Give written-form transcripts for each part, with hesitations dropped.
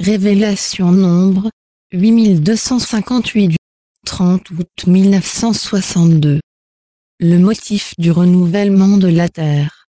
Révélation Nombre, 8258 du 30 août 1962. Le motif du renouvellement de la Terre.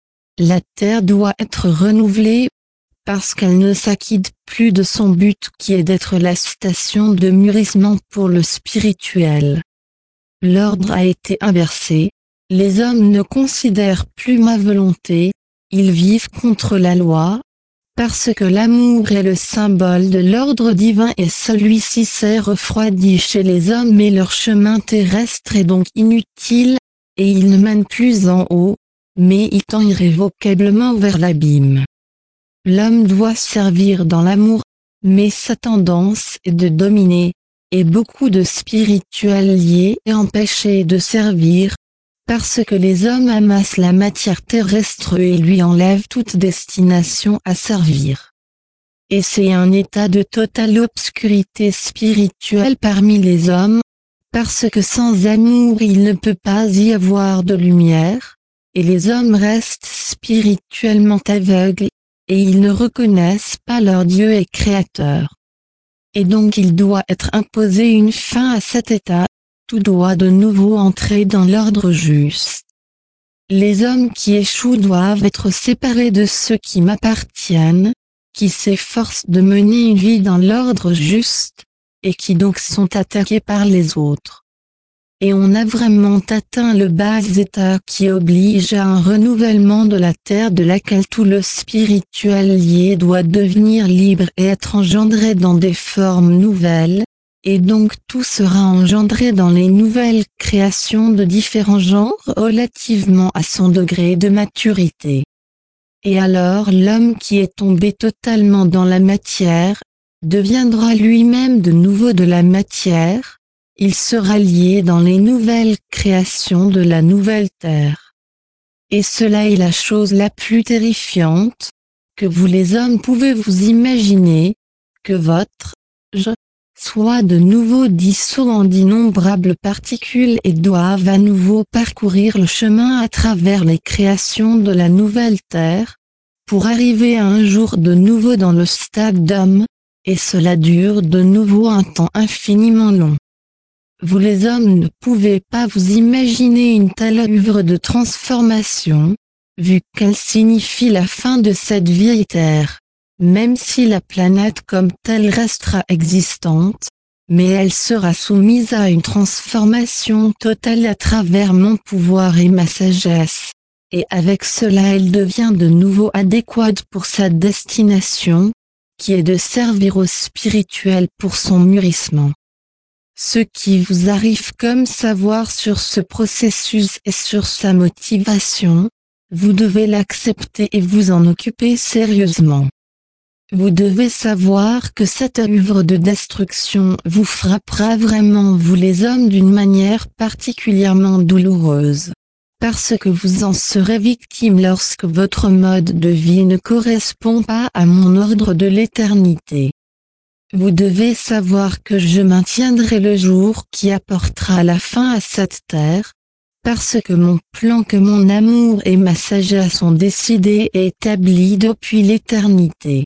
La Terre doit être renouvelée, parce qu'elle ne s'acquitte plus de son but qui est d'être la station de mûrissement pour le spirituel. L'ordre a été inversé, les hommes ne considèrent plus ma volonté, ils vivent contre la loi, parce que l'amour est le symbole de l'ordre divin et celui-ci s'est refroidi chez les hommes et leur chemin terrestre est donc inutile, et il ne mène plus en haut, mais il tend irrévocablement vers l'abîme. L'homme doit servir dans l'amour, mais sa tendance est de dominer, et beaucoup de spirituels liés et empêchés de servir, parce que les hommes amassent la matière terrestre et lui enlèvent toute destination à servir. Et c'est un état de totale obscurité spirituelle parmi les hommes, parce que sans amour il ne peut pas y avoir de lumière, et les hommes restent spirituellement aveugles, et ils ne reconnaissent pas leur Dieu et Créateur. Et donc il doit être imposé une fin à cet état, tout doit de nouveau entrer dans l'ordre juste. Les hommes qui échouent doivent être séparés de ceux qui m'appartiennent, qui s'efforcent de mener une vie dans l'ordre juste, et qui donc sont attaqués par les autres. Et on a vraiment atteint le bas état qui oblige à un renouvellement de la terre de laquelle tout le spirituel lié doit devenir libre et être engendré dans des formes nouvelles, et donc tout sera engendré dans les nouvelles créations de différents genres relativement à son degré de maturité. Et alors l'homme qui est tombé totalement dans la matière, deviendra lui-même de nouveau de la matière, il sera lié dans les nouvelles créations de la nouvelle terre. Et cela est la chose la plus terrifiante, que vous les hommes pouvez vous imaginer, que votre je soit de nouveau dissous en d'innombrables particules et doivent à nouveau parcourir le chemin à travers les créations de la nouvelle terre, pour arriver un jour de nouveau dans le stade d'homme, et cela dure de nouveau un temps infiniment long. Vous les hommes ne pouvez pas vous imaginer une telle œuvre de transformation, vu qu'elle signifie la fin de cette vieille terre, même si la planète comme telle restera existante, mais elle sera soumise à une transformation totale à travers mon pouvoir et ma sagesse, et avec cela elle devient de nouveau adéquate pour sa destination, qui est de servir au spirituel pour son mûrissement. Ce qui vous arrive comme savoir sur ce processus et sur sa motivation, vous devez l'accepter et vous en occuper sérieusement. Vous devez savoir que cette œuvre de destruction vous frappera vraiment vous les hommes d'une manière particulièrement douloureuse, parce que vous en serez victime lorsque votre mode de vie ne correspond pas à mon ordre de l'éternité. Vous devez savoir que je maintiendrai le jour qui apportera la fin à cette terre, parce que mon plan que mon amour et ma sagesse ont décidé et établi depuis l'éternité.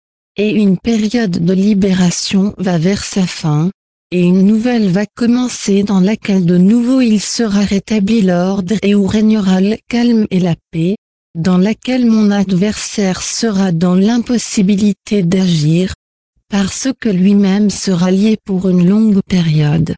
Et une période de libération va vers sa fin, et une nouvelle va commencer dans laquelle de nouveau il sera rétabli l'ordre et où régnera le calme et la paix, dans laquelle mon adversaire sera dans l'impossibilité d'agir, parce que lui-même sera lié pour une longue période.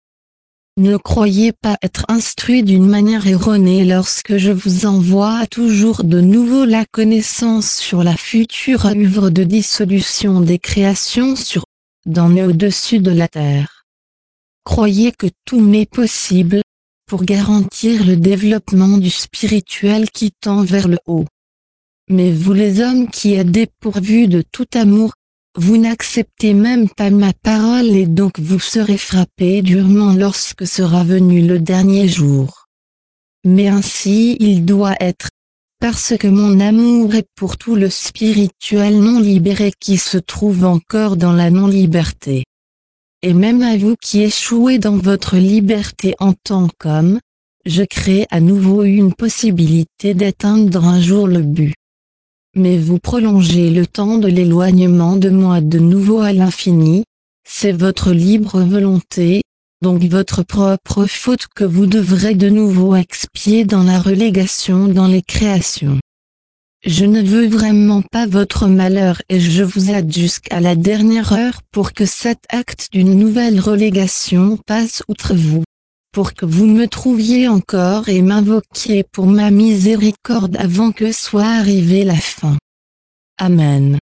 Ne croyez pas être instruit d'une manière erronée lorsque je vous envoie toujours de nouveau la connaissance sur la future œuvre de dissolution des créations dans et au-dessus de la terre. Croyez que tout m'est possible, pour garantir le développement du spirituel qui tend vers le haut. Mais vous les hommes qui êtes dépourvus de tout amour, vous n'acceptez même pas ma parole et donc vous serez frappés durement lorsque sera venu le dernier jour. Mais ainsi il doit être, parce que mon amour est pour tout le spirituel non libéré qui se trouve encore dans la non-liberté. Et même à vous qui échouez dans votre liberté en tant qu'homme, je crée à nouveau une possibilité d'atteindre un jour le but. mais vous prolongez le temps de l'éloignement de moi de nouveau à l'infini. C'est votre libre volonté, donc votre propre faute que vous devrez de nouveau expier dans la relégation dans les créations. Je ne veux vraiment pas votre malheur et je vous aide jusqu'à la dernière heure pour que cet acte d'une nouvelle relégation passe outre vous, pour que vous me trouviez encore et m'invoquiez pour ma miséricorde avant que soit arrivée la fin. Amen.